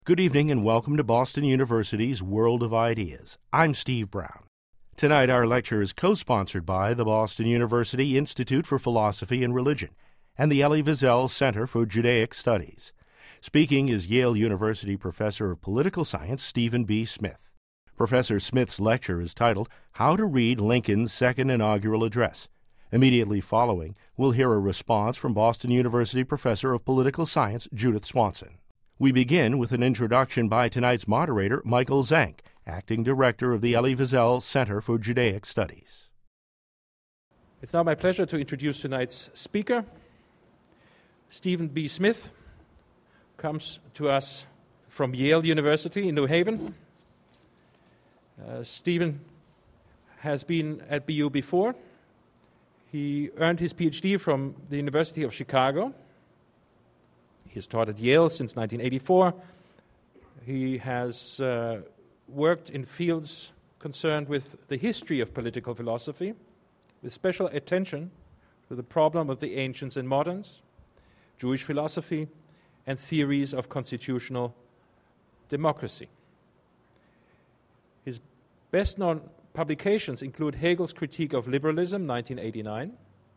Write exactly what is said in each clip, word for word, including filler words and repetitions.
Good evening and welcome to Boston University's World of Ideas. I'm Steve Brown. Tonight our lecture is co-sponsored by the Boston University Institute for Philosophy and Religion and the Elie Wiesel Center for Judaic Studies. Speaking is Yale University Professor of Political Science Stephen B. Smith. Professor Smith's lecture is titled How to Read Lincoln's Second Inaugural Address. Immediately following, we'll hear a response from Boston University Professor of Political Science Judith Swanson. We begin with an introduction by tonight's moderator, Michael Zank, Acting Director of the Elie Wiesel Center for Judaic Studies. It's now my pleasure to introduce tonight's speaker. Stephen B. Smith comes to us from Yale University in New Haven. Uh, Stephen has been at B U before. He earned his P H D from the University of Chicago. He has taught at Yale since nineteen eighty-four. He has uh, worked in fields concerned with the history of political philosophy, with special attention to the problem of the ancients and moderns, Jewish philosophy, and theories of constitutional democracy. His best-known publications include Hegel's Critique of Liberalism, nineteen eighty-nine,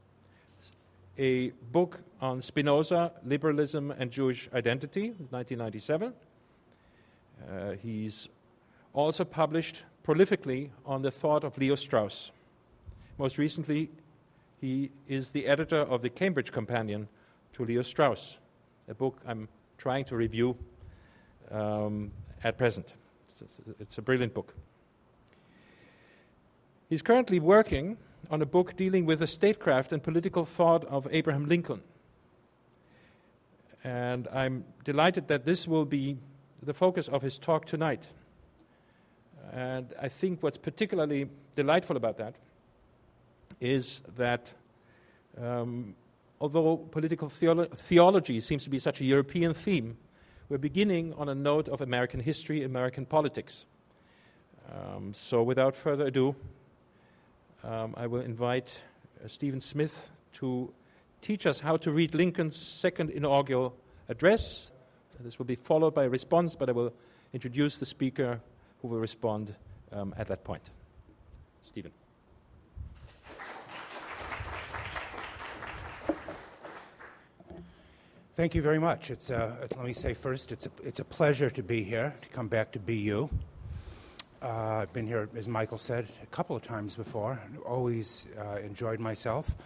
a book on Spinoza, Liberalism and Jewish Identity, nineteen ninety-seven. Uh, he's also published prolifically on the thought of Leo Strauss. Most recently, he is the editor of the Cambridge Companion to Leo Strauss, a book I'm trying to review um, at present. It's, it's a brilliant book. He's currently working on a book dealing with the statecraft and political thought of Abraham Lincoln. And I'm delighted that this will be the focus of his talk tonight. And I think what's particularly delightful about that is that um, although political theolo- theology seems to be such a European theme, we're beginning on a note of American history, American politics. Um, so without further ado, Um, I will invite uh, Stephen Smith to teach us how to read Lincoln's second inaugural address. This will be followed by a response, but I will introduce the speaker who will respond um, at that point. Stephen. Thank you very much. It's uh, let me say first, it's a, it's a pleasure to be here, to come back to B U. Uh, I've been here, as Michael said, a couple of times before. Always uh, enjoyed myself.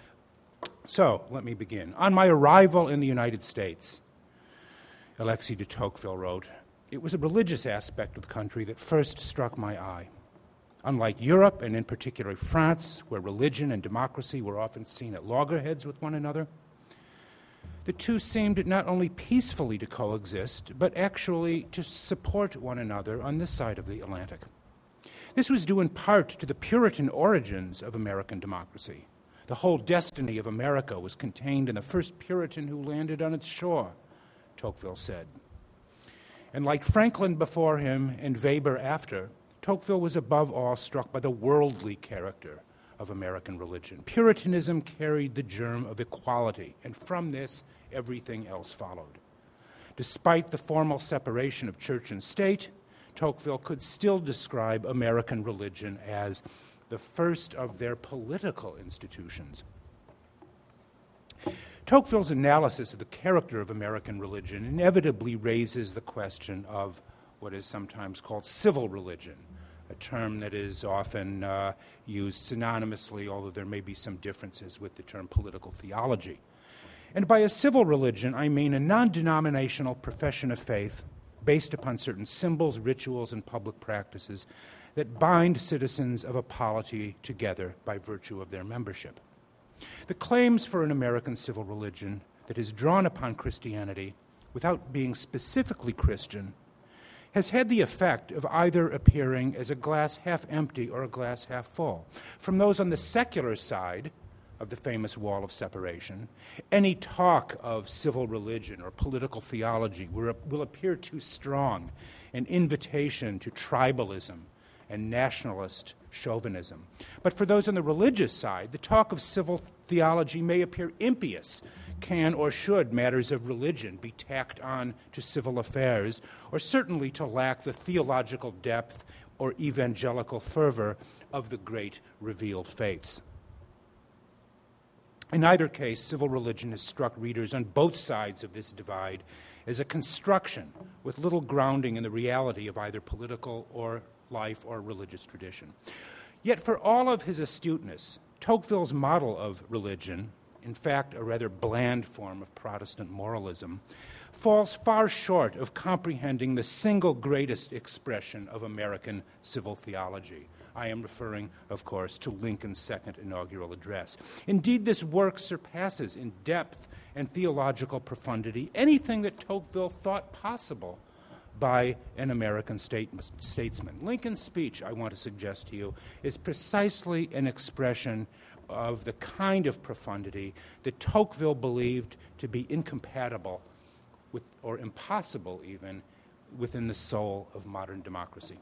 So, let me begin. On my arrival in the United States, Alexis de Tocqueville wrote, "It was a religious aspect of the country that first struck my eye. Unlike Europe, and in particular France, where religion and democracy were often seen at loggerheads with one another, the two seemed not only peacefully to coexist, but actually to support one another on this side of the Atlantic. This was due in part to the Puritan origins of American democracy. The whole destiny of America was contained in the first Puritan who landed on its shore," Tocqueville said. And like Franklin before him and Weber after, Tocqueville was above all struck by the worldly character of American religion. Puritanism carried the germ of equality, and from this, everything else followed. Despite the formal separation of church and state, Tocqueville could still describe American religion as the first of their political institutions. Tocqueville's analysis of the character of American religion inevitably raises the question of what is sometimes called civil religion, a term that is often uh, used synonymously, although there may be some differences with the term political theology. And by a civil religion, I mean a non-denominational profession of faith based upon certain symbols, rituals, and public practices that bind citizens of a polity together by virtue of their membership. The claims for an American civil religion that is drawn upon Christianity without being specifically Christian has had the effect of either appearing as a glass half empty or a glass half full. From those on the secular side of the famous wall of separation, any talk of civil religion or political theology will appear too strong, an invitation to tribalism and nationalist chauvinism. But for those on the religious side, the talk of civil theology may appear impious, can or should matters of religion be tacked on to civil affairs, or certainly to lack the theological depth or evangelical fervor of the great revealed faiths. In either case, civil religion has struck readers on both sides of this divide as a construction with little grounding in the reality of either political or life or religious tradition. Yet for all of his astuteness, Tocqueville's model of religion, in fact a rather bland form of Protestant moralism, falls far short of comprehending the single greatest expression of American civil theology. I am referring, of course, to Lincoln's second inaugural address. Indeed, this work surpasses in depth and theological profundity anything that Tocqueville thought possible by an American state- statesman. Lincoln's speech, I want to suggest to you, is precisely an expression of the kind of profundity that Tocqueville believed to be incompatible with, or impossible even, within the soul of modern democracy.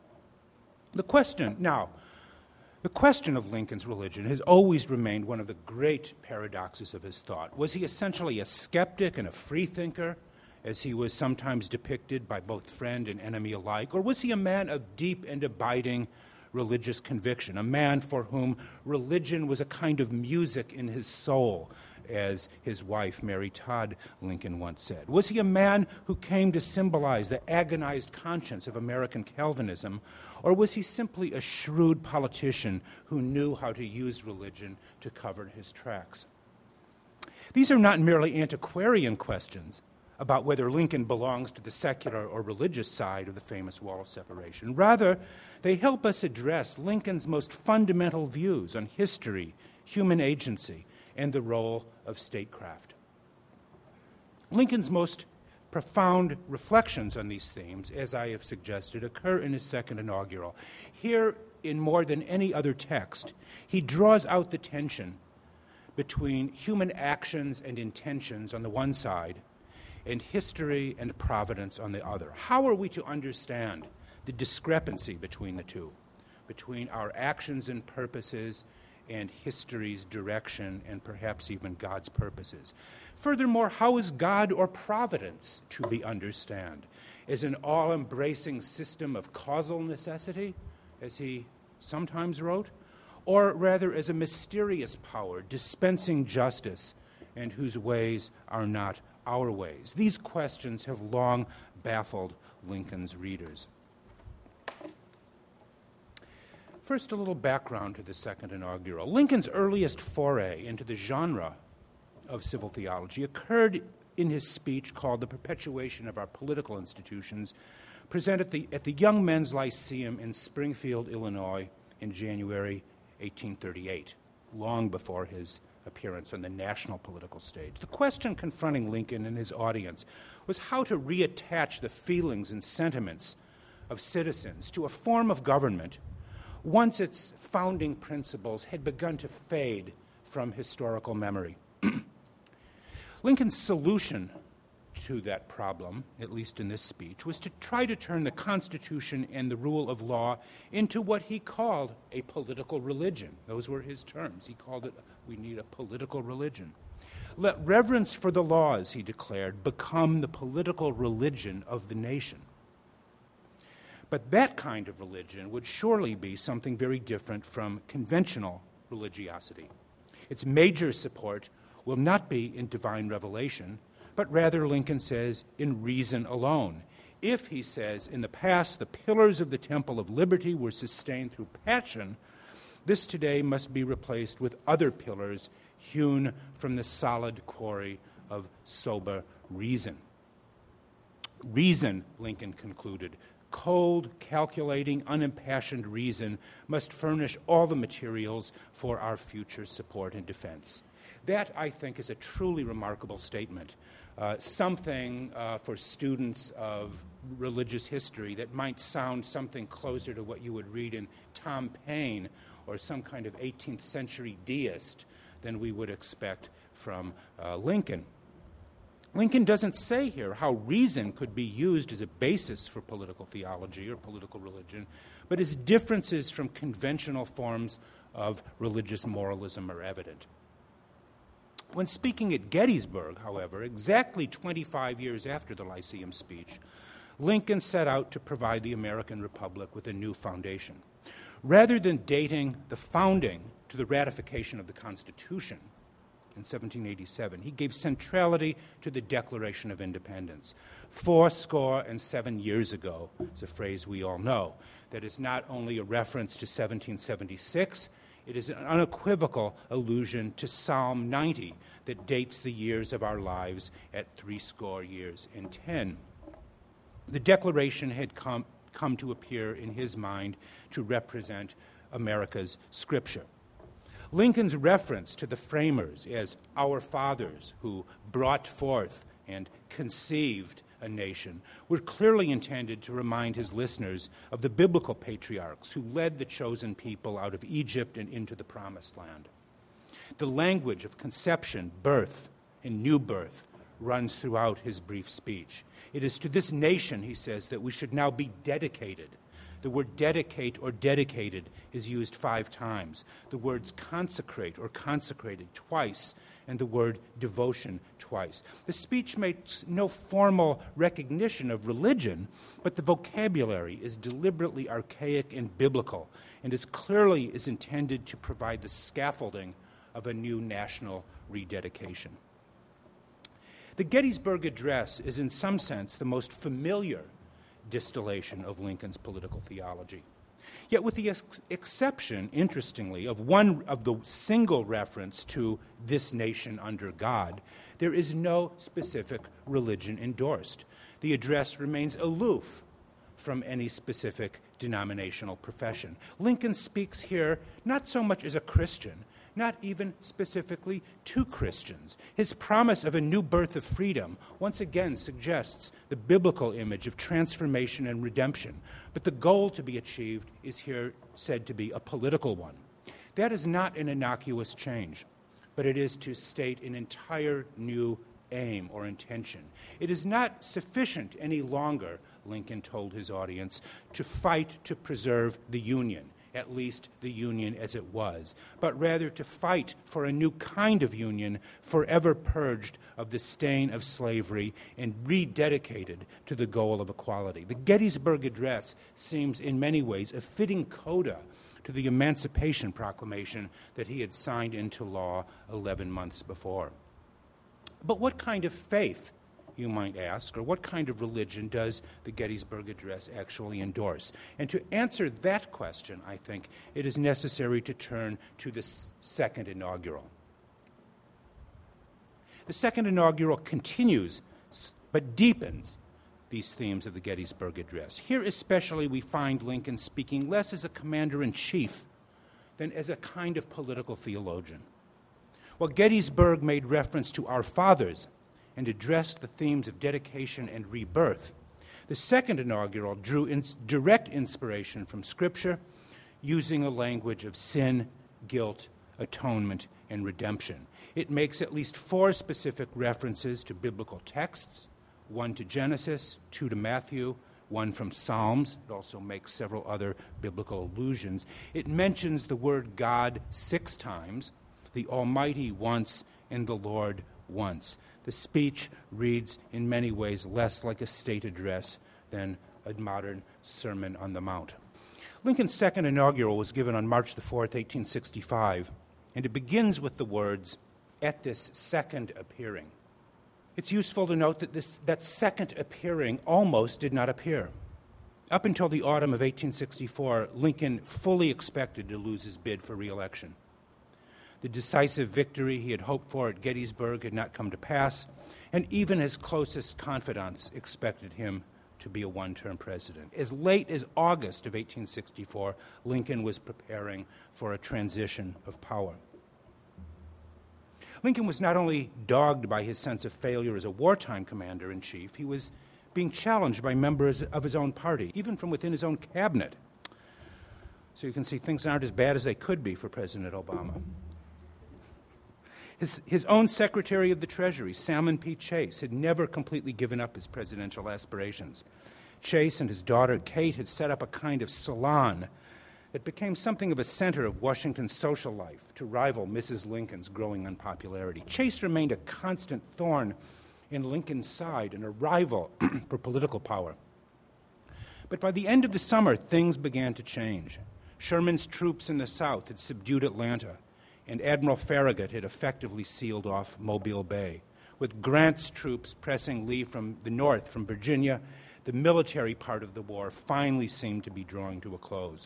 The question, now, the question of Lincoln's religion has always remained one of the great paradoxes of his thought. Was he essentially a skeptic and a freethinker, as he was sometimes depicted by both friend and enemy alike, or was he a man of deep and abiding religious conviction, a man for whom religion was a kind of music in his soul, as his wife, Mary Todd Lincoln, once said? Was he a man who came to symbolize the agonized conscience of American Calvinism, or was he simply a shrewd politician who knew how to use religion to cover his tracks? These are not merely antiquarian questions about whether Lincoln belongs to the secular or religious side of the famous Wall of Separation. Rather, they help us address Lincoln's most fundamental views on history, human agency, and the role of statecraft. Lincoln's most profound reflections on these themes, as I have suggested, occur in his second inaugural. Here, in more than any other text, he draws out the tension between human actions and intentions on the one side and history and providence on the other. How are we to understand the discrepancy between the two, between our actions and purposes and history's direction and perhaps even God's purposes? Furthermore, how is God or providence to be understood? As an all-embracing system of causal necessity, as he sometimes wrote, or rather as a mysterious power dispensing justice and whose ways are not our ways? These questions have long baffled Lincoln's readers. First, a little background to the second inaugural. Lincoln's earliest foray into the genre of civil theology occurred in his speech called The Perpetuation of Our Political Institutions, presented at the, at the Young Men's Lyceum in Springfield, Illinois, in January eighteen thirty-eight, long before his appearance on the national political stage. The question confronting Lincoln and his audience was how to reattach the feelings and sentiments of citizens to a form of government once its founding principles had begun to fade from historical memory. Lincoln's solution to that problem, at least in this speech, was to try to turn the Constitution and the rule of law into what he called a political religion. Those were his terms. He called it, we need a political religion. Let reverence for the laws, he declared, become the political religion of the nation. But that kind of religion would surely be something very different from conventional religiosity. Its major support will not be in divine revelation, but rather, Lincoln says, in reason alone. If, he says, in the past the pillars of the temple of liberty were sustained through passion, this today must be replaced with other pillars hewn from the solid quarry of sober reason. Reason, Lincoln concluded, cold, calculating, unimpassioned reason must furnish all the materials for our future support and defense. That, I think, is a truly remarkable statement, uh, something uh, for students of religious history that might sound something closer to what you would read in Tom Paine or some kind of eighteenth century deist than we would expect from uh, Lincoln. Lincoln doesn't say here how reason could be used as a basis for political theology or political religion, but his differences from conventional forms of religious moralism are evident. When speaking at Gettysburg, however, exactly twenty-five years after the Lyceum speech, Lincoln set out to provide the American Republic with a new foundation. Rather than dating the founding to the ratification of the Constitution in seventeen eighty-seven, he gave centrality to the Declaration of Independence. Four score and seven years ago is a phrase we all know that is not only a reference to seventeen seventy-six, it is an unequivocal allusion to Psalm ninety that dates the years of our lives at three score years and ten. The Declaration had come, come to appear in his mind to represent America's scripture. Lincoln's reference to the framers as our fathers who brought forth and conceived a nation were clearly intended to remind his listeners of the biblical patriarchs who led the chosen people out of Egypt and into the Promised Land. The language of conception, birth, and new birth runs throughout his brief speech. It is to this nation, he says, that we should now be dedicated. The word dedicate or dedicated is used five times. The words consecrate or consecrated twice, and the word devotion twice. The speech makes no formal recognition of religion, but the vocabulary is deliberately archaic and biblical, and is clearly is intended to provide the scaffolding of a new national rededication. The Gettysburg Address is in some sense the most familiar distillation of Lincoln's political theology. Yet with the ex- exception, interestingly, of one of the single reference to this nation under God, there is no specific religion endorsed. The address remains aloof from any specific denominational profession. Lincoln speaks here not so much as a Christian, not even specifically to Christians. His promise of a new birth of freedom once again suggests the biblical image of transformation and redemption, but the goal to be achieved is here said to be a political one. That is not an innocuous change, but it is to state an entire new aim or intention. It is not sufficient any longer, Lincoln told his audience, to fight to preserve the Union, at least the Union as it was, but rather to fight for a new kind of Union forever purged of the stain of slavery and rededicated to the goal of equality. The Gettysburg Address seems in many ways a fitting coda to the Emancipation Proclamation that he had signed into law eleven months before. But what kind of faith, you might ask, or what kind of religion does the Gettysburg Address actually endorse? And to answer that question, I think, it is necessary to turn to the s- second inaugural. The second inaugural continues, but deepens, these themes of the Gettysburg Address. Here especially we find Lincoln speaking less as a commander-in-chief than as a kind of political theologian. While Gettysburg made reference to our fathers and addressed the themes of dedication and rebirth, the second inaugural drew in direct inspiration from Scripture, using a language of sin, guilt, atonement, and redemption. It makes at least four specific references to biblical texts, one to Genesis, two to Matthew, one from Psalms. It also makes several other biblical allusions. It mentions the word God six times, the Almighty once, and the Lord once. The speech reads in many ways less like a state address than a modern Sermon on the Mount. Lincoln's second inaugural was given on March the fourth, eighteen sixty-five, and it begins with the words, "At this second appearing." It's useful to note that this, that second appearing almost did not appear. Up until the autumn of eighteen sixty-four, Lincoln fully expected to lose his bid for re-election. The decisive victory he had hoped for at Gettysburg had not come to pass, and even his closest confidants expected him to be a one-term president. As late as August of eighteen sixty-four, Lincoln was preparing for a transition of power. Lincoln was not only dogged by his sense of failure as a wartime commander-in-chief, he was being challenged by members of his own party, even from within his own cabinet. So you can see things aren't as bad as they could be for President Obama. His, his own Secretary of the Treasury, Salmon P. Chase, had never completely given up his presidential aspirations. Chase and his daughter, Kate, had set up a kind of salon that became something of a center of Washington's social life to rival Missus Lincoln's growing unpopularity. Chase remained a constant thorn in Lincoln's side and a rival for political power. But by the end of the summer, things began to change. Sherman's troops in the South had subdued Atlanta, and Admiral Farragut had effectively sealed off Mobile Bay. With Grant's troops pressing Lee from the north, from Virginia, the military part of the war finally seemed to be drawing to a close.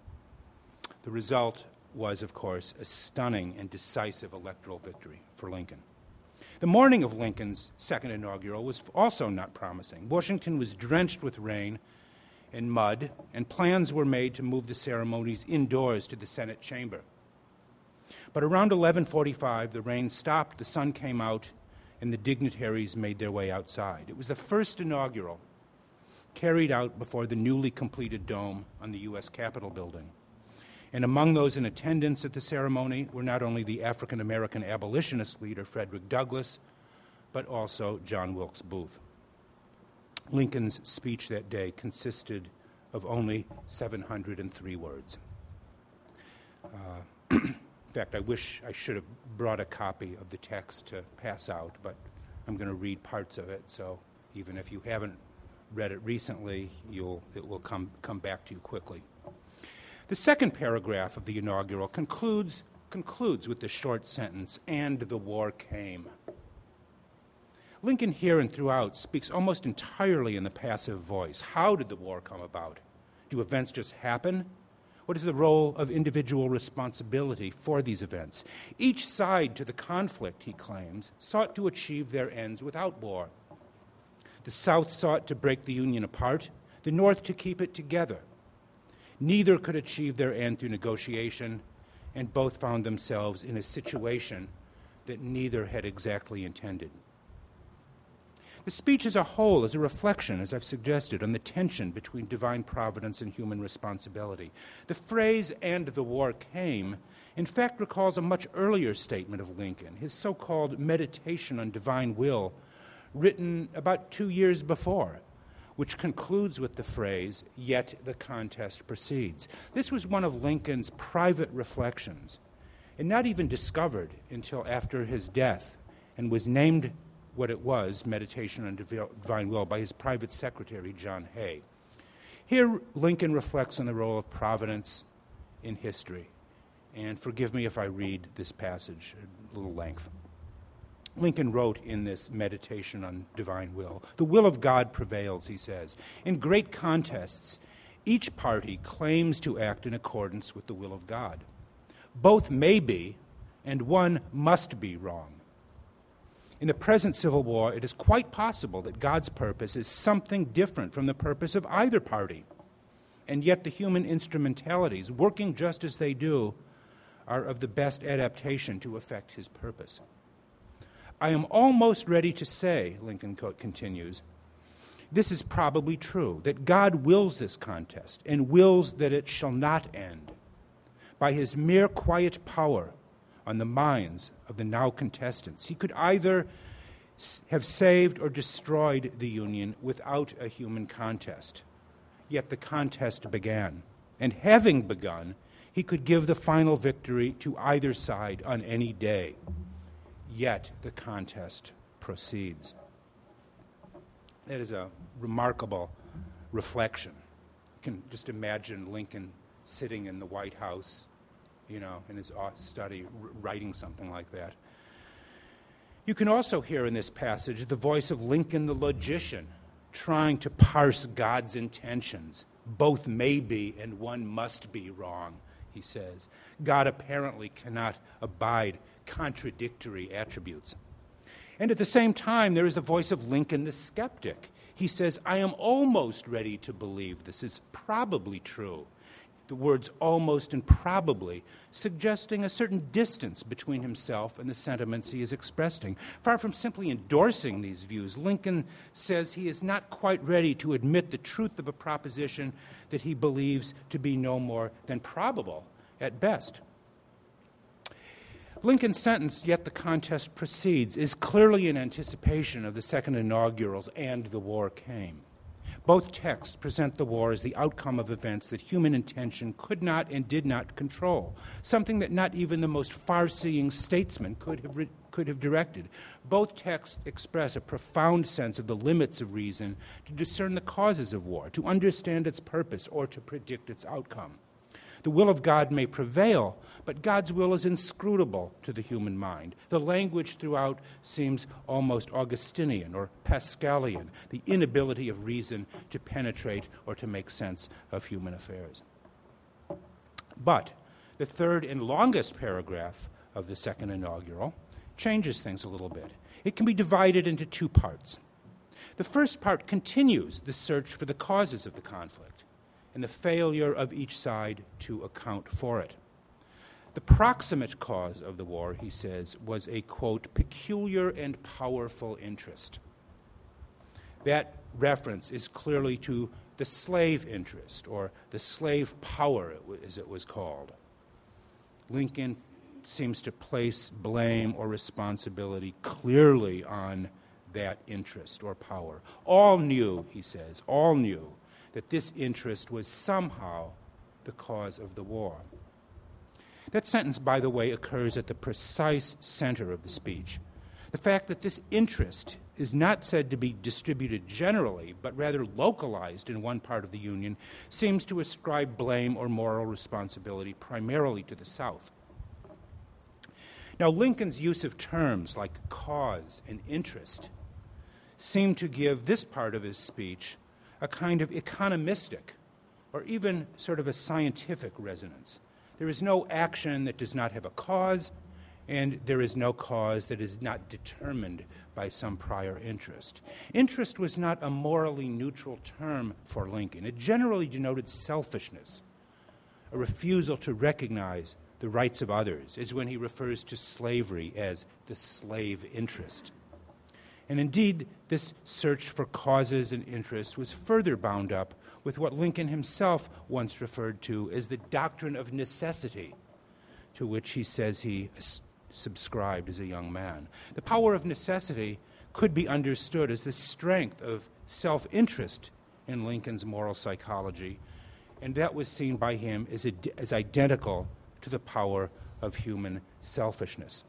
The result was, of course, a stunning and decisive electoral victory for Lincoln. The morning of Lincoln's second inaugural was also not promising. Washington was drenched with rain and mud, and plans were made to move the ceremonies indoors to the Senate chamber. But around eleven forty-five, the rain stopped, the sun came out, and the dignitaries made their way outside. It was the first inaugural carried out before the newly completed dome on the U S Capitol building. And among those in attendance at the ceremony were not only the African-American abolitionist leader Frederick Douglass, but also John Wilkes Booth. Lincoln's speech that day consisted of only seven hundred three words. Uh, in fact, I wish I should have brought a copy of the text to pass out, but I'm going to read parts of it, so even if you haven't read it recently, you'll, it will come, come back to you quickly. The second paragraph of the inaugural concludes, concludes with the short sentence, "And the war came." Lincoln here and throughout speaks almost entirely in the passive voice. How did the war come about? Do events just happen? What is the role of individual responsibility for these events? Each side to the conflict, he claims, sought to achieve their ends without war. The South sought to break the Union apart, the North to keep it together. Neither could achieve their end through negotiation, and both found themselves in a situation that neither had exactly intended. The speech as a whole is a reflection, as I've suggested, on the tension between divine providence and human responsibility. The phrase, "and the war came," in fact recalls a much earlier statement of Lincoln, his so-called Meditation on Divine Will, written about two years before, which concludes with the phrase, "Yet the contest proceeds." This was one of Lincoln's private reflections, and not even discovered until after his death, and was named what it was, Meditation on Divine Will, by his private secretary, John Hay. Here, Lincoln reflects on the role of providence in history. And forgive me if I read this passage at a little length. Lincoln wrote in this Meditation on Divine Will, "The will of God prevails," he says. "In great contests, each party claims to act in accordance with the will of God. Both may be, and one must be wrong. In the present Civil War, it is quite possible that God's purpose is something different from the purpose of either party, and yet the human instrumentalities, working just as they do, are of the best adaptation to effect his purpose. I am almost ready to say," Lincoln continues, "this is probably true, that God wills this contest and wills that it shall not end. By his mere quiet power on the minds of the now contestants, he could either have saved or destroyed the Union without a human contest. Yet the contest began, and having begun, he could give the final victory to either side on any day. Yet the contest proceeds." That is a remarkable reflection. You can just imagine Lincoln sitting in the White House, you know, in his study, writing something like that. You can also hear in this passage the voice of Lincoln the logician, trying to parse God's intentions. Both may be and one must be wrong, he says. God apparently cannot abide contradictory attributes. And at the same time, there is the voice of Lincoln the skeptic. He says, "I am almost ready to believe this is probably true." The words "almost" and "probably" suggesting a certain distance between himself and the sentiments he is expressing. Far from simply endorsing these views, Lincoln says he is not quite ready to admit the truth of a proposition that he believes to be no more than probable at best. Lincoln's sentence, "Yet the contest proceeds," is clearly in anticipation of the second inaugurals, "and the war came." Both texts present the war as the outcome of events that human intention could not and did not control, something that not even the most far-seeing statesman could have, re- could have directed. Both texts express a profound sense of the limits of reason to discern the causes of war, to understand its purpose, or to predict its outcome. The will of God may prevail, but God's will is inscrutable to the human mind. The language throughout seems almost Augustinian or Pascalian, the inability of reason to penetrate or to make sense of human affairs. But the third and longest paragraph of the second inaugural changes things a little bit. It can be divided into two parts. The first part continues the search for the causes of the conflict and the failure of each side to account for it. The proximate cause of the war, he says, was a, quote, peculiar and powerful interest. That reference is clearly to the slave interest, or the slave power, as it was called. Lincoln seems to place blame or responsibility clearly on that interest or power. All knew, he says, all knew that this interest was somehow the cause of the war. That sentence, by the way, occurs at the precise center of the speech. The fact that this interest is not said to be distributed generally, but rather localized in one part of the Union, seems to ascribe blame or moral responsibility primarily to the South. Now, Lincoln's use of terms like cause and interest seem to give this part of his speech a kind of economistic or even sort of a scientific resonance. There is no action that does not have a cause, and there is no cause that is not determined by some prior interest. Interest was not a morally neutral term for Lincoln. It generally denoted selfishness, a refusal to recognize the rights of others, as when he refers to slavery as the slave interest. And indeed, this search for causes and interests was further bound up with what Lincoln himself once referred to as the doctrine of necessity, to which he says he s- subscribed as a young man. The power of necessity could be understood as the strength of self-interest in Lincoln's moral psychology, and that was seen by him as, ad- as identical to the power of human selfishness.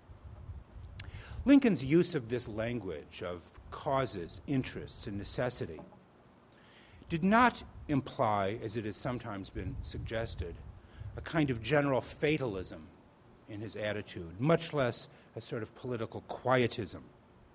Lincoln's use of this language of causes, interests, and necessity did not imply, as it has sometimes been suggested, a kind of general fatalism in his attitude, much less a sort of political quietism.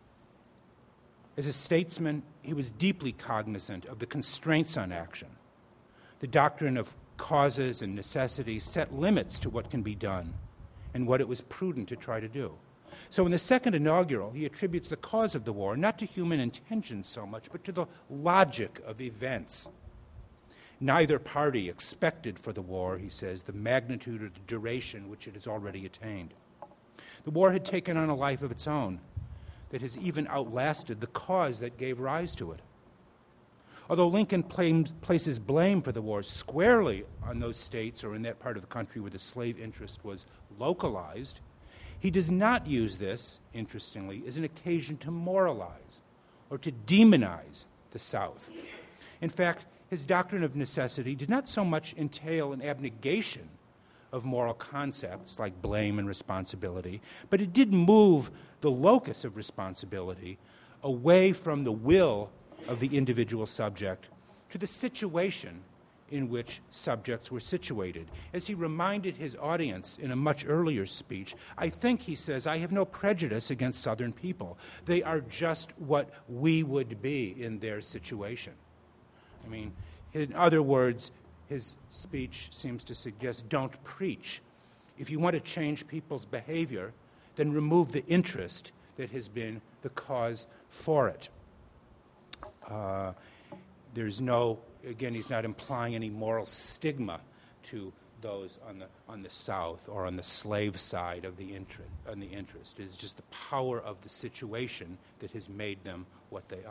As a statesman, he was deeply cognizant of the constraints on action. The doctrine of causes and necessities set limits to what can be done and what it was prudent to try to do. So in the second inaugural, he attributes the cause of the war not to human intentions so much, but to the logic of events. Neither party expected for the war, he says, the magnitude or the duration which it has already attained. The war had taken on a life of its own that has even outlasted the cause that gave rise to it. Although Lincoln claims, places blame for the war squarely on those states or in that part of the country where the slave interest was localized, he does not use this, interestingly, as an occasion to moralize or to demonize the South. In fact, his doctrine of necessity did not so much entail an abnegation of moral concepts like blame and responsibility, but it did move the locus of responsibility away from the will of the individual subject to the situation in which subjects were situated. As he reminded his audience in a much earlier speech, I think, he says, I have no prejudice against Southern people. They are just what we would be in their situation. I mean, in other words, his speech seems to suggest don't preach. If you want to change people's behavior, then remove the interest that has been the cause for it. Uh, there's no, again, he's not implying any moral stigma to those on the on the South or on the slave side of the interest. On the interest, it's just the power of the situation that has made them what they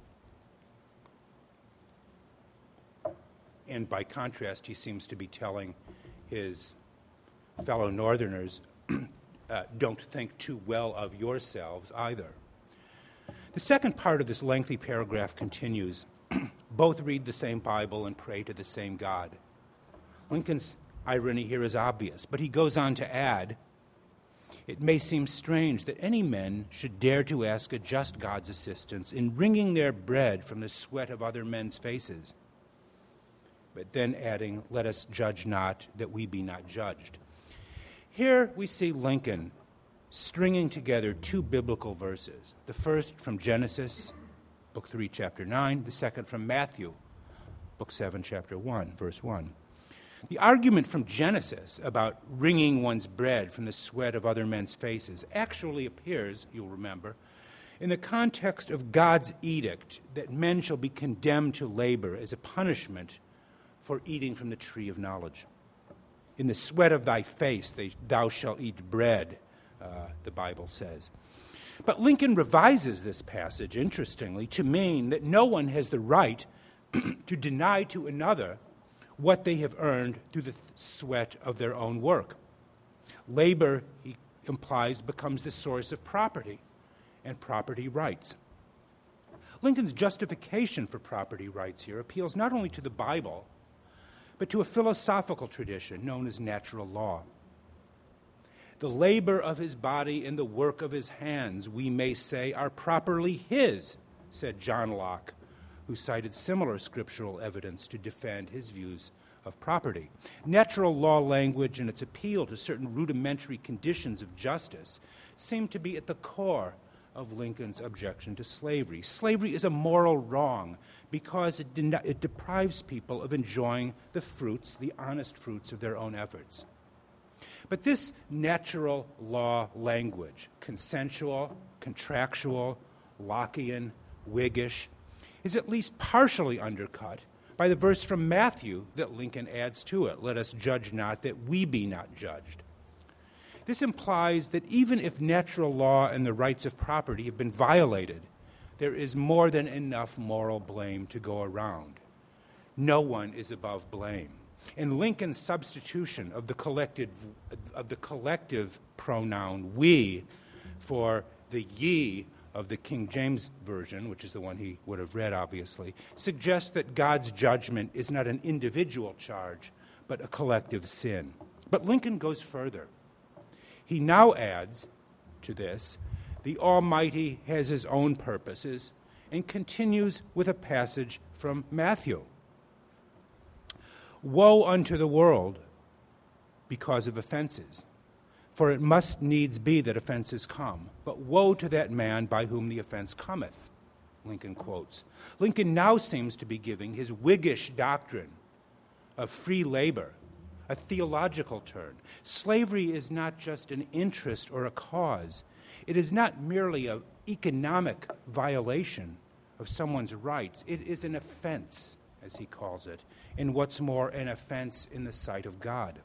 are. And by contrast, he seems to be telling his fellow Northerners, uh, don't think too well of yourselves either. The second part of this lengthy paragraph continues Both read the same Bible and pray to the same God. Lincoln's irony here is obvious, but he goes on to add, it may seem strange that any men should dare to ask a just God's assistance in wringing their bread from the sweat of other men's faces. But then adding, let us judge not, that we be not judged. Here we see Lincoln stringing together two biblical verses. The first from Genesis, book three, chapter nine. The second from Matthew, book seven, chapter one, verse one. The argument from Genesis about wringing one's bread from the sweat of other men's faces actually appears, you'll remember, in the context of God's edict that men shall be condemned to labor as a punishment for eating from the tree of knowledge. In the sweat of thy face they, thou shalt eat bread, uh, the Bible says. But Lincoln revises this passage, interestingly, to mean that no one has the right to deny to another what they have earned through the sweat of their own work. Labor, he implies, becomes the source of property and property rights. Lincoln's justification for property rights here appeals not only to the Bible, but to a philosophical tradition known as natural law. The labor of his body and the work of his hands, we may say, are properly his, said John Locke, who cited similar scriptural evidence to defend his views of property. Natural law language and its appeal to certain rudimentary conditions of justice seem to be at the core of Lincoln's objection to slavery. Slavery is a moral wrong because it, de- it deprives people of enjoying the fruits, the honest fruits of their own efforts. But this natural law language, consensual, contractual, Lockean, Whiggish, is at least partially undercut by the verse from Matthew that Lincoln adds to it, let us judge not that we be not judged. This implies that even if natural law and the rights of property have been violated, there is more than enough moral blame to go around. No one is above blame. And Lincoln's substitution of the collective, of the collective pronoun we for the ye of the King James Version, which is the one he would have read, obviously, suggests that God's judgment is not an individual charge, but a collective sin. But Lincoln goes further. He now adds to this, the Almighty has his own purposes, and continues with a passage from Matthew. Woe unto the world because of offenses, for it must needs be that offenses come. But woe to that man by whom the offense cometh, Lincoln quotes. Lincoln now seems to be giving his Whiggish doctrine of free labor a theological turn. Slavery is not just an interest or a cause. It is not merely an economic violation of someone's rights. It is an offense, as he calls it, and what's more, an offense in the sight of God.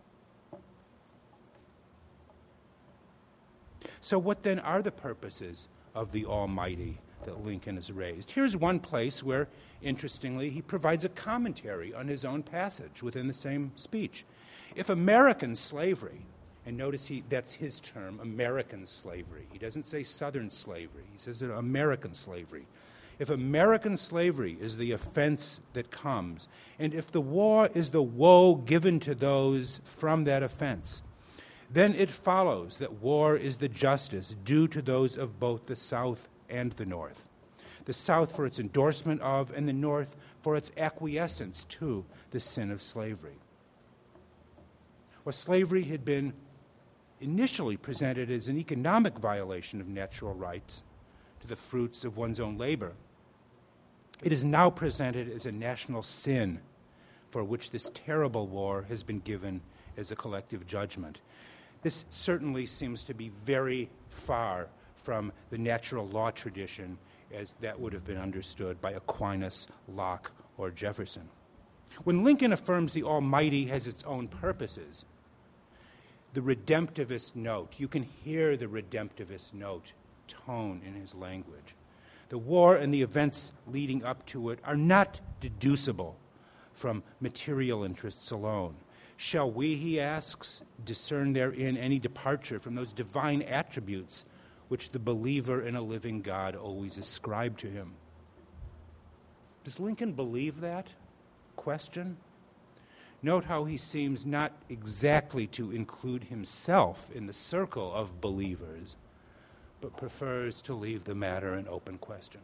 So what then are the purposes of the Almighty that Lincoln has raised? Here's one place where, interestingly, he provides a commentary on his own passage within the same speech. If American slavery, and notice he, that's his term, American slavery. He doesn't say Southern slavery. He says American slavery. If American slavery is the offense that comes, and if the war is the woe given to those from that offense, then it follows that war is the justice due to those of both the South and the North. The South for its endorsement of, and the North for its acquiescence to the sin of slavery. Well, slavery had been initially presented as an economic violation of natural rights to the fruits of one's own labor. It is now presented as a national sin for which this terrible war has been given as a collective judgment. This certainly seems to be very far from the natural law tradition as that would have been understood by Aquinas, Locke, or Jefferson. When Lincoln affirms the Almighty has its own purposes, the redemptivist note, you can hear the redemptivist note tone in his language. The war and the events leading up to it are not deducible from material interests alone. Shall we, he asks, discern therein any departure from those divine attributes which the believer in a living God always ascribe to him? Does Lincoln believe that? Question. Note how he seems not exactly to include himself in the circle of believers, but prefers to leave the matter an open question.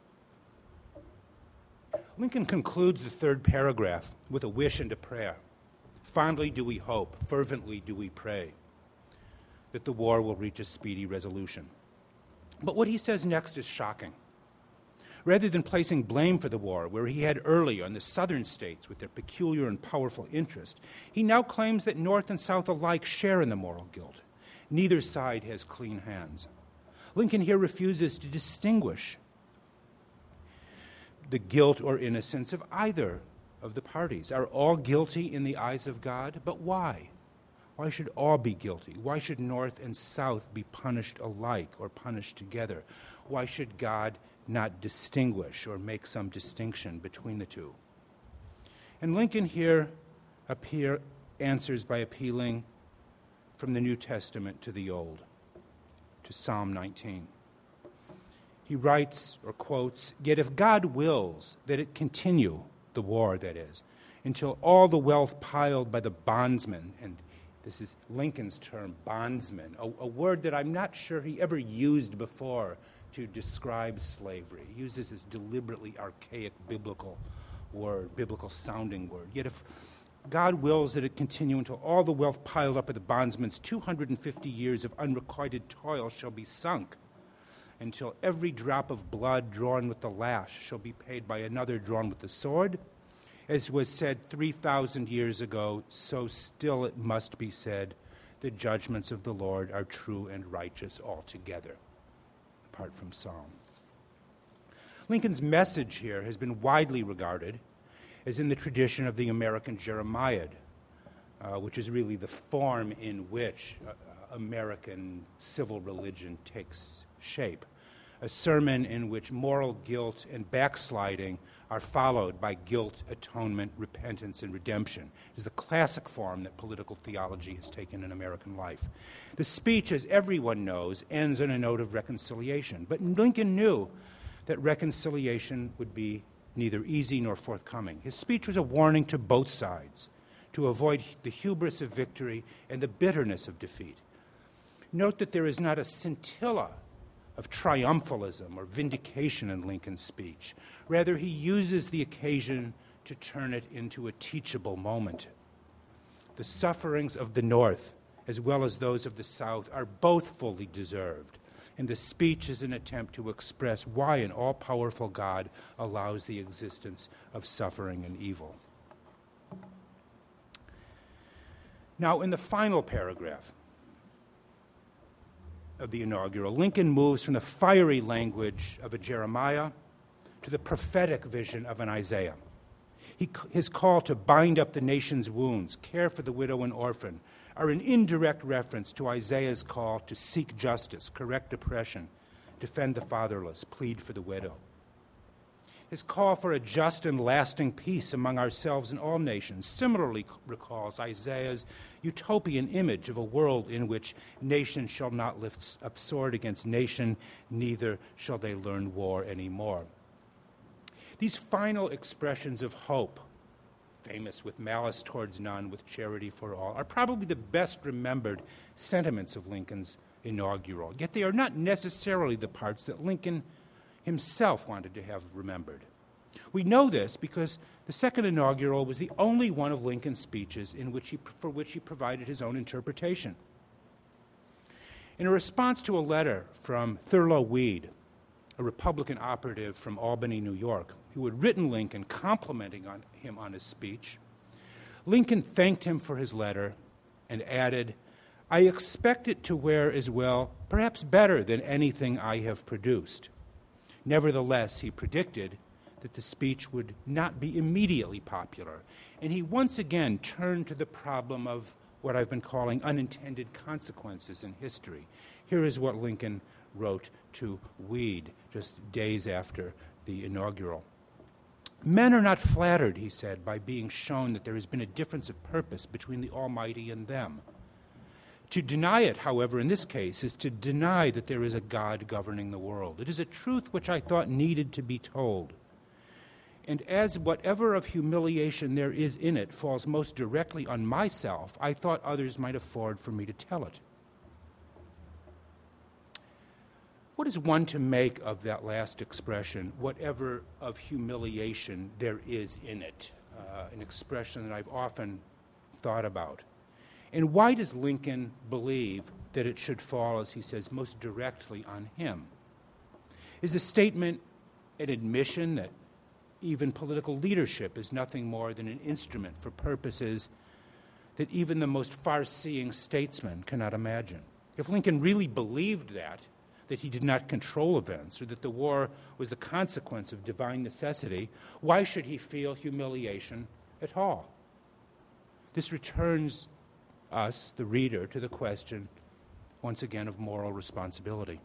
Lincoln concludes the third paragraph with a wish and a prayer. Fondly do we hope, fervently do we pray, that the war will reach a speedy resolution. But what he says next is shocking. Rather than placing blame for the war, where he had early on the southern states with their peculiar and powerful interest, he now claims that North and South alike share in the moral guilt. Neither side has clean hands. Lincoln here refuses to distinguish the guilt or innocence of either of the parties. Are all guilty in the eyes of God? But why? Why should all be guilty? Why should North and South be punished alike or punished together? Why should God not distinguish or make some distinction between the two? And Lincoln here appear, answers by appealing from the New Testament to the Old, to Psalm nineteen. He writes or quotes, "Yet if God wills that it continue," the war that is, "until all the wealth piled by the bondsmen," and this is Lincoln's term, bondsman, a, a word that I'm not sure he ever used before to describe slavery. He uses this deliberately archaic biblical word, biblical sounding word. Yet if God wills that it continue until all the wealth piled up by the bondsmen's two hundred fifty years of unrequited toil shall be sunk, until every drop of blood drawn with the lash shall be paid by another drawn with the sword, as was said three thousand years ago, so still it must be said, the judgments of the Lord are true and righteous altogether, apart from Psalm. Lincoln's message here has been widely regarded as in the tradition of the American Jeremiad, uh, which is really the form in which uh, American civil religion takes shape. A sermon in which moral guilt and backsliding are followed by guilt, atonement, repentance, and redemption. It is the classic form that political theology has taken in American life. The speech, as everyone knows, ends on a note of reconciliation. But Lincoln knew that reconciliation would be neither easy nor forthcoming. His speech was a warning to both sides to avoid the hubris of victory and the bitterness of defeat. Note that there is not a scintilla of triumphalism or vindication in Lincoln's speech. Rather, he uses the occasion to turn it into a teachable moment. The sufferings of the North, as well as those of the South, are both fully deserved, and the speech is an attempt to express why an all-powerful God allows the existence of suffering and evil. Now, in the final paragraph of the inaugural, Lincoln moves from the fiery language of a Jeremiah to the prophetic vision of an Isaiah. He, his call to bind up the nation's wounds, care for the widow and orphan, are an indirect reference to Isaiah's call to seek justice, correct oppression, defend the fatherless, plead for the widow. His call for a just and lasting peace among ourselves and all nations similarly recalls Isaiah's utopian image of a world in which nation shall not lift up sword against nation, neither shall they learn war anymore. These final expressions of hope, famous with malice towards none, with charity for all, are probably the best remembered sentiments of Lincoln's inaugural. Yet they are not necessarily the parts that Lincoln himself wanted to have remembered. We know this because the second inaugural was the only one of Lincoln's speeches in which he, for which he provided his own interpretation. In a response to a letter from Thurlow Weed, a Republican operative from Albany, New York, who had written Lincoln complimenting on him on his speech, Lincoln thanked him for his letter and added, "I expect it to wear as well, perhaps better than anything I have produced." Nevertheless, he predicted that the speech would not be immediately popular, and he once again turned to the problem of what I've been calling unintended consequences in history. Here is what Lincoln wrote to Weed just days after the inaugural. "Men are not flattered," he said, "by being shown that there has been a difference of purpose between the Almighty and them. To deny it, however, in this case, is to deny that there is a God governing the world. It is a truth which I thought needed to be told. And as whatever of humiliation there is in it falls most directly on myself, I thought others might afford for me to tell it. What is one to make of that last expression, whatever of humiliation there is in it? Uh, an expression that I've often thought about. And why does Lincoln believe that it should fall, as he says, most directly on him? Is the statement an admission that even political leadership is nothing more than an instrument for purposes that even the most far-seeing statesman cannot imagine? If Lincoln really believed that, that he did not control events, or that the war was the consequence of divine necessity, why should he feel humiliation at all? This returns us, the reader, to the question, once again, of moral responsibility.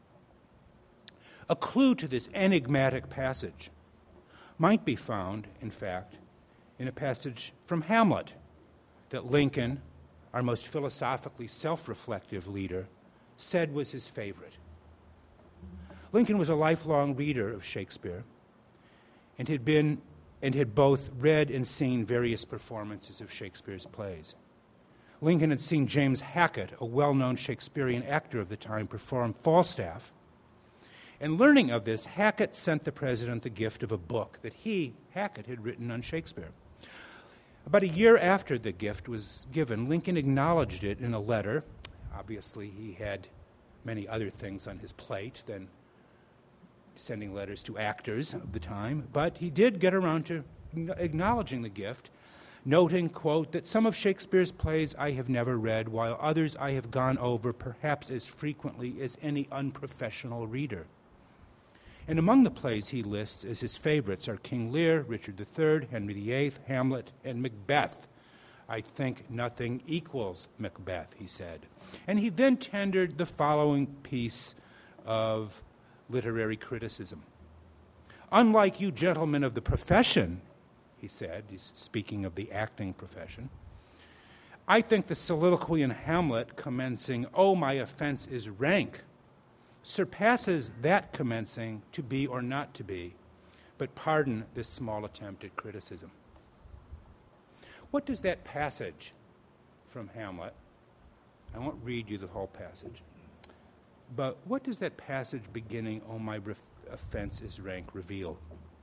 A clue to this enigmatic passage might be found, in fact, in a passage from Hamlet that Lincoln, our most philosophically self-reflective leader, said was his favorite. Lincoln was a lifelong reader of Shakespeare and had been and had both read and seen various performances of Shakespeare's plays. Lincoln had seen James Hackett, a well-known Shakespearean actor of the time, perform Falstaff. And learning of this, Hackett sent the president the gift of a book that he, Hackett, had written on Shakespeare. About a year after the gift was given, Lincoln acknowledged it in a letter. Obviously, he had many other things on his plate than sending letters to actors of the time, but he did get around to acknowledging the gift, noting, quote, that some of Shakespeare's plays I have never read, while others I have gone over perhaps as frequently as any unprofessional reader. And among the plays he lists as his favorites are King Lear, Richard the Third, Henry the Eighth, Hamlet, and Macbeth. I think nothing equals Macbeth, he said. And he then tendered the following piece of literary criticism. Unlike you gentlemen of the profession, he said, he's speaking of the acting profession, I think the soliloquy in Hamlet commencing, "Oh, my offense is rank," surpasses that commencing, "to be or not to be," but pardon this small attempt at criticism. What does that passage from Hamlet, I won't read you the whole passage, but what does that passage beginning, "Oh, my ref- offense is rank," reveal?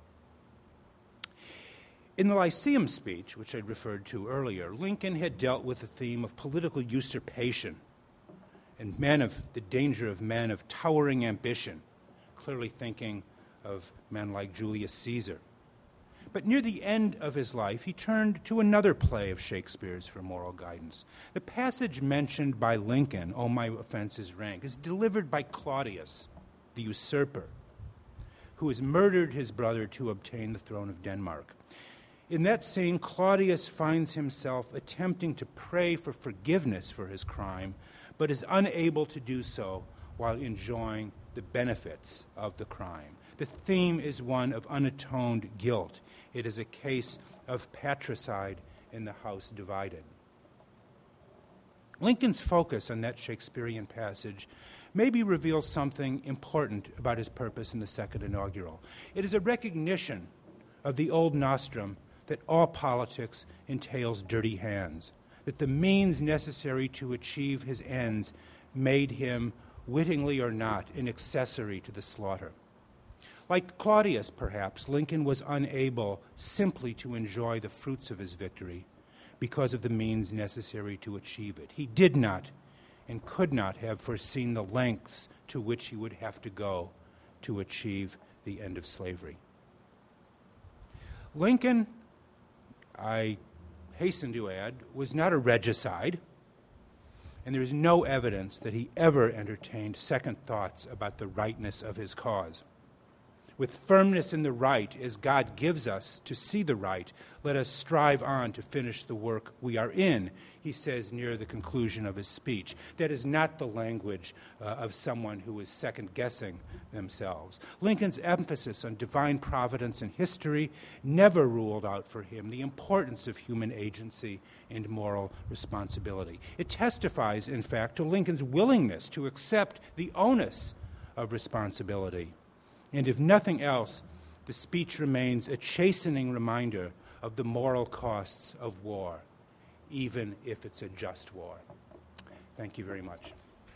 In the Lyceum speech, which I referred to earlier, Lincoln had dealt with the theme of political usurpation and men of the danger of men of towering ambition, clearly thinking of men like Julius Caesar. But near the end of his life, he turned to another play of Shakespeare's for moral guidance. The passage mentioned by Lincoln, "Oh, my offense is rank," is delivered by Claudius, the usurper, who has murdered his brother to obtain the throne of Denmark. In that scene, Claudius finds himself attempting to pray for forgiveness for his crime, but is unable to do so while enjoying the benefits of the crime. The theme is one of unatoned guilt. It is a case of patricide in the house divided. Lincoln's focus on that Shakespearean passage maybe reveals something important about his purpose in the second inaugural. It is a recognition of the old nostrum that all politics entails dirty hands, that the means necessary to achieve his ends made him, wittingly or not, an accessory to the slaughter. Like Claudius, perhaps, Lincoln was unable simply to enjoy the fruits of his victory because of the means necessary to achieve it. He did not and could not have foreseen the lengths to which he would have to go to achieve the end of slavery. Lincoln, I hasten to add, was not a regicide, and there is no evidence that he ever entertained second thoughts about the rightness of his cause. With firmness in the right, as God gives us to see the right, let us strive on to finish the work we are in, he says near the conclusion of his speech. That is not the language uh, of someone who is second-guessing themselves. Lincoln's emphasis on divine providence and history never ruled out for him the importance of human agency and moral responsibility. It testifies, in fact, to Lincoln's willingness to accept the onus of responsibility. And if nothing else, the speech remains a chastening reminder of the moral costs of war, even if it's a just war. Thank you very much.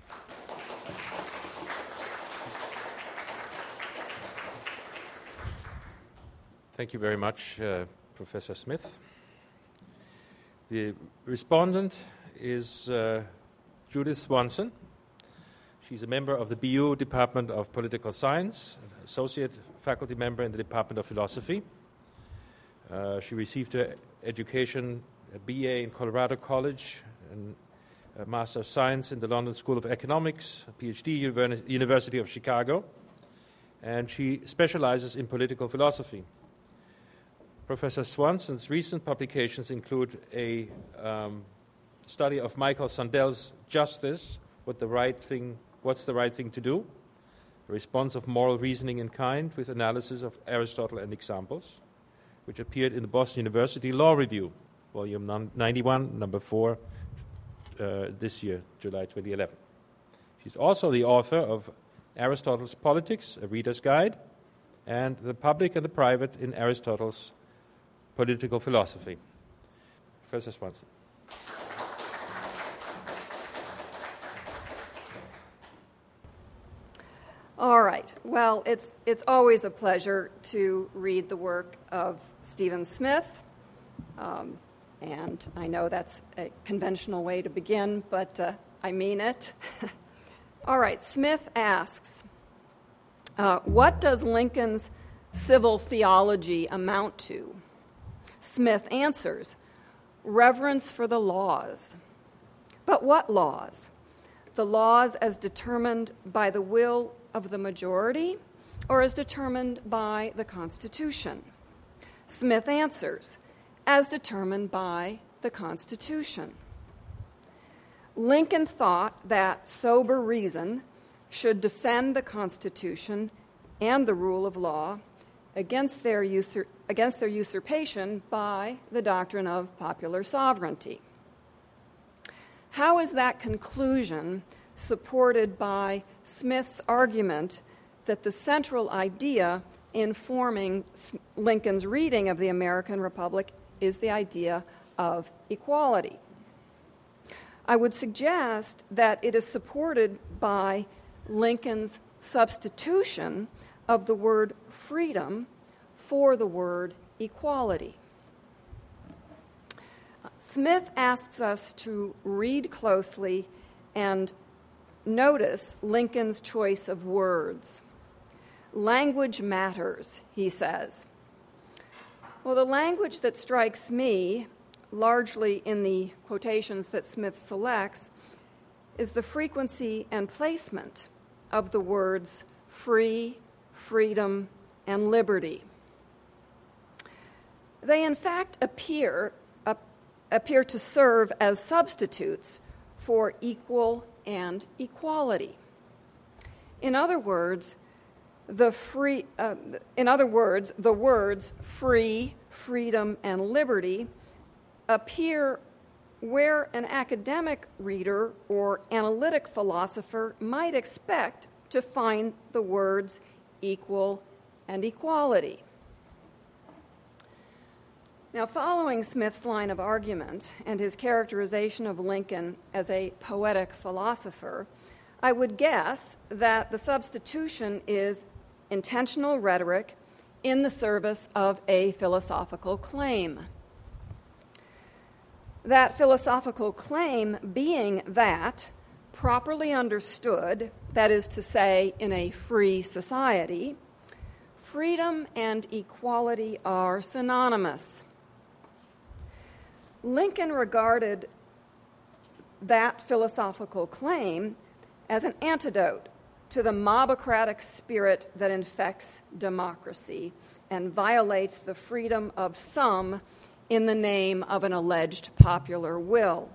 Thank you very much, uh, Professor Smith. The respondent is uh, Judith Swanson. She's a member of the B U Department of Political Science, associate faculty member in the Department of Philosophy. Uh, she received her education, a B A in Colorado College, and a Master of Science in the London School of Economics, a P H D, Uver- University of Chicago, and she specializes in political philosophy. Professor Swanson's recent publications include a um, study of Michael Sandel's Justice, what the right thing, what's the right thing to do, a response of moral reasoning in kind with analysis of Aristotle and examples, which appeared in the Boston University Law Review, volume ninety-one, number four, uh, this year, July twenty eleven. She's also the author of Aristotle's Politics, a Reader's Guide, and The Public and the Private in Aristotle's Political Philosophy. Professor Swanson. All right. Well, it's it's always a pleasure to read the work of Stephen Smith, um, and I know that's a conventional way to begin, but uh, I mean it. All right. Smith asks, uh, what does Lincoln's civil theology amount to? Smith answers, reverence for the laws. But what laws? The laws as determined by the will of the majority or as determined by the Constitution? Smith answers, as determined by the Constitution. Lincoln thought that sober reason should defend the Constitution and the rule of law against their, usur- against their usurpation by the doctrine of popular sovereignty. How is that conclusion supported by Smith's argument that the central idea informing Lincoln's reading of the American Republic is the idea of equality? I would suggest that it is supported by Lincoln's substitution of the word freedom for the word equality. Smith asks us to read closely and notice Lincoln's choice of words. Language matters, he says. Well, the language that strikes me, largely in the quotations that Smith selects, is the frequency and placement of the words free, freedom, and liberty. They, in fact, appear, uh, appear to serve as substitutes for equal and equality. In other words, the free, uh, in other words, the words free, freedom, and liberty appear where an academic reader or analytic philosopher might expect to find the words equal and equality. Now, following Smith's line of argument and his characterization of Lincoln as a poetic philosopher, I would guess that the substitution is intentional rhetoric in the service of a philosophical claim. That philosophical claim being that, properly understood, that is to say, in a free society, freedom and equality are synonymous. Lincoln regarded that philosophical claim as an antidote to the mobocratic spirit that infects democracy and violates the freedom of some in the name of an alleged popular will.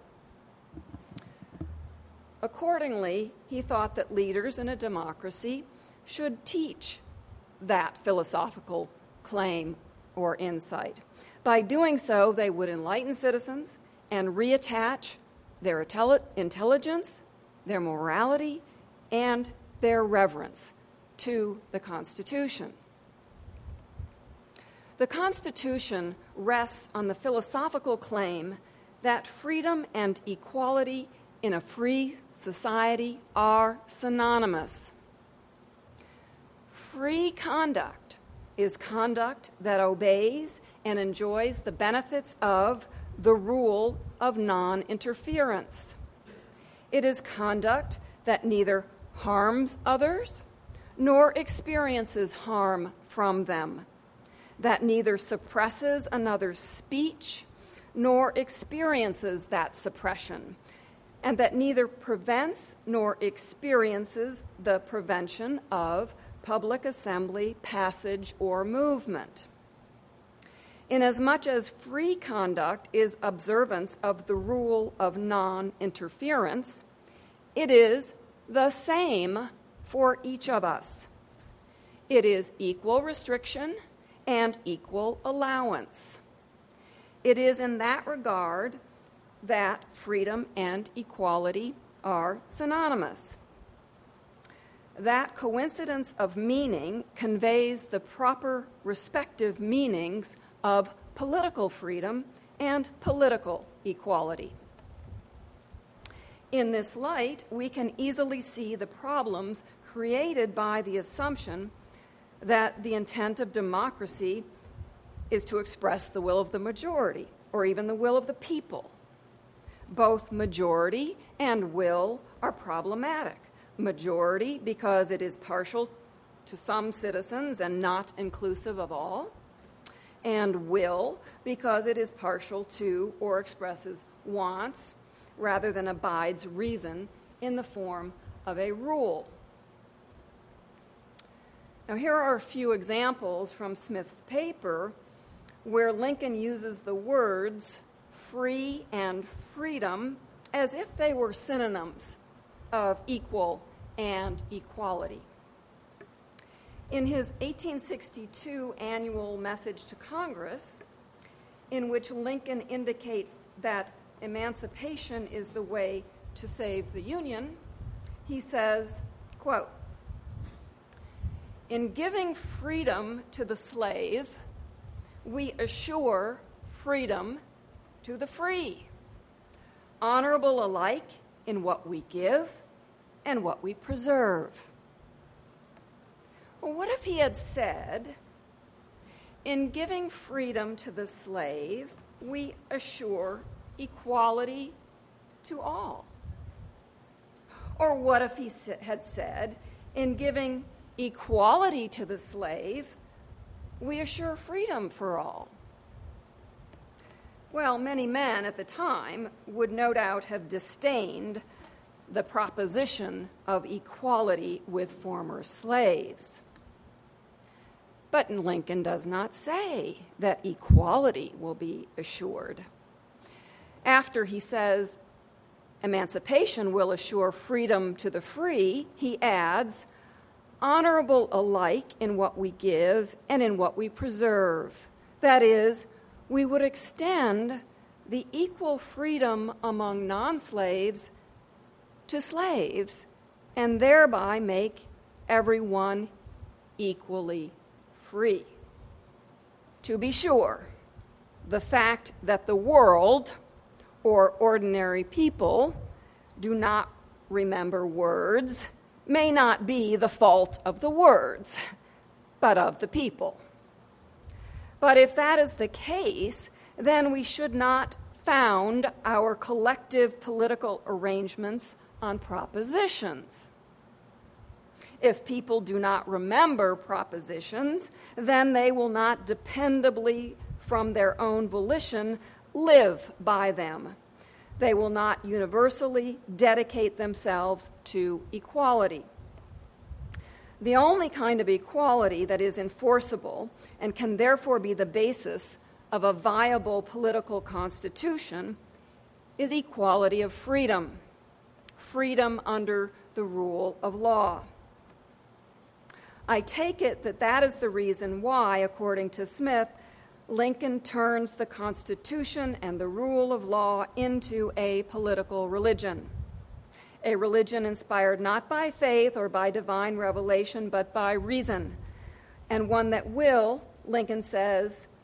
Accordingly, he thought that leaders in a democracy should teach that philosophical claim or insight. By doing so, they would enlighten citizens and reattach their intelligence, their morality, and their reverence to the Constitution. The Constitution rests on the philosophical claim that freedom and equality in a free society are synonymous. Free conduct is conduct that obeys and enjoys the benefits of the rule of non-interference. It is conduct that neither harms others nor experiences harm from them, that neither suppresses another's speech nor experiences that suppression, and that neither prevents nor experiences the prevention of public assembly, passage, or movement. Inasmuch as free conduct is observance of the rule of non-interference, it is the same for each of us. It is equal restriction and equal allowance. It is in that regard that freedom and equality are synonymous. That coincidence of meaning conveys the proper respective meanings of political freedom and political equality. In this light, we can easily see the problems created by the assumption that the intent of democracy is to express the will of the majority, or even the will of the people. Both majority and will are problematic. Majority because it is partial to some citizens and not inclusive of all, and will because it is partial to or expresses wants rather than abides reason in the form of a rule. Now, here are a few examples from Smith's paper where Lincoln uses the words free and freedom as if they were synonyms of equal and equality. In his eighteen sixty-two annual message to Congress, in which Lincoln indicates that emancipation is the way to save the Union, he says, quote, "In giving freedom to the slave, we assure freedom to the free, honorable alike in what we give and what we preserve." Well, what if he had said, "In giving freedom to the slave, we assure equality to all"? Or what if he had said, "In giving equality to the slave, we assure freedom for all"? Well, many men at the time would no doubt have disdained the proposition of equality with former slaves. But Lincoln does not say that equality will be assured. After he says emancipation will assure freedom to the free, he adds, honorable alike in what we give and in what we preserve. That is, we would extend the equal freedom among non-slaves to slaves and thereby make everyone equally free. To be sure, the fact that the world or ordinary people do not remember words may not be the fault of the words, but of the people. But if that is the case, then we should not found our collective political arrangements on propositions. If people do not remember propositions, then they will not dependably, from their own volition, live by them. They will not universally dedicate themselves to equality. The only kind of equality that is enforceable and can therefore be the basis of a viable political constitution is equality of freedom, freedom under the rule of law. I take it that that is the reason why, according to Smith, Lincoln turns the Constitution and the rule of law into a political religion, a religion inspired not by faith or by divine revelation, but by reason, and one that will, Lincoln says,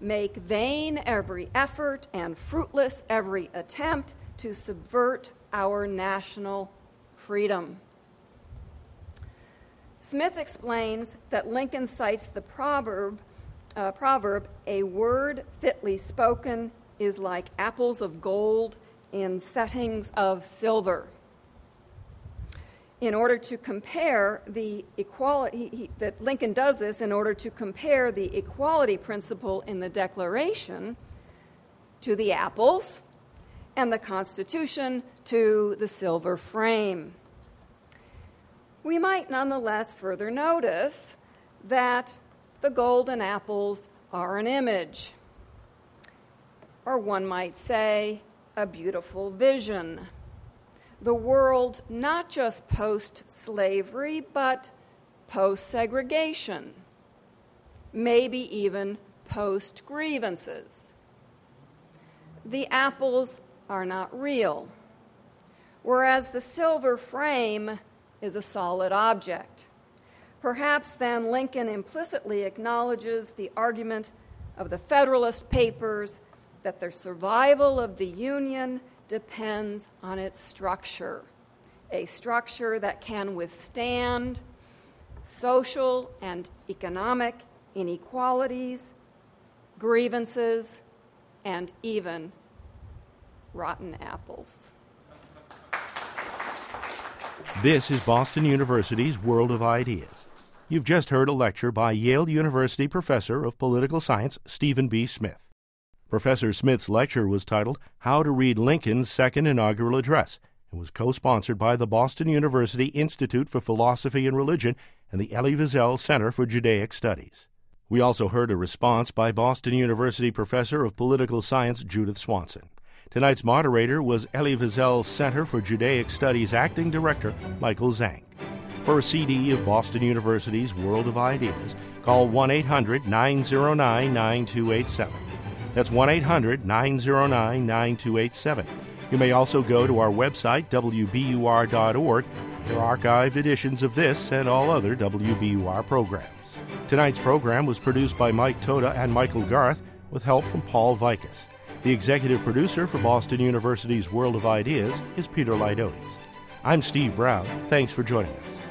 make vain every effort and fruitless every attempt to subvert our national freedom. Smith explains that Lincoln cites the proverb, uh, proverb, a word fitly spoken is like apples of gold in settings of silver. In order to compare the equality, he, that Lincoln does this in order to compare the equality principle in the Declaration to the apples and the Constitution to the silver frame. We might nonetheless further notice that the golden apples are an image, or one might say, a beautiful vision. The world not just post-slavery, but post-segregation, maybe even post-grievances. The apples are not real, whereas the silver frame is a solid object. Perhaps then Lincoln implicitly acknowledges the argument of the Federalist Papers that the survival of the Union depends on its structure, a structure that can withstand social and economic inequalities, grievances, and even rotten apples. This is Boston University's World of Ideas. You've just heard a lecture by Yale University Professor of Political Science Stephen B. Smith. Professor Smith's lecture was titled How to Read Lincoln's Second Inaugural Address and was co-sponsored by the Boston University Institute for Philosophy and Religion and the Elie Wiesel Center for Judaic Studies. We also heard a response by Boston University Professor of Political Science Judith Swanson. Tonight's moderator was Elie Wiesel Center for Judaic Studies Acting Director Michael Zank. For a C D of Boston University's World of Ideas, call one eight hundred nine oh nine nine two eight seven. That's one eight hundred nine oh nine nine two eight seven. You may also go to our website, W B U R dot org, for archived editions of this and all other W B U R programs. Tonight's program was produced by Mike Toda and Michael Garth with help from Paul Vikas. The executive producer for Boston University's World of Ideas is Peter Lydotes. I'm Steve Brown. Thanks for joining us.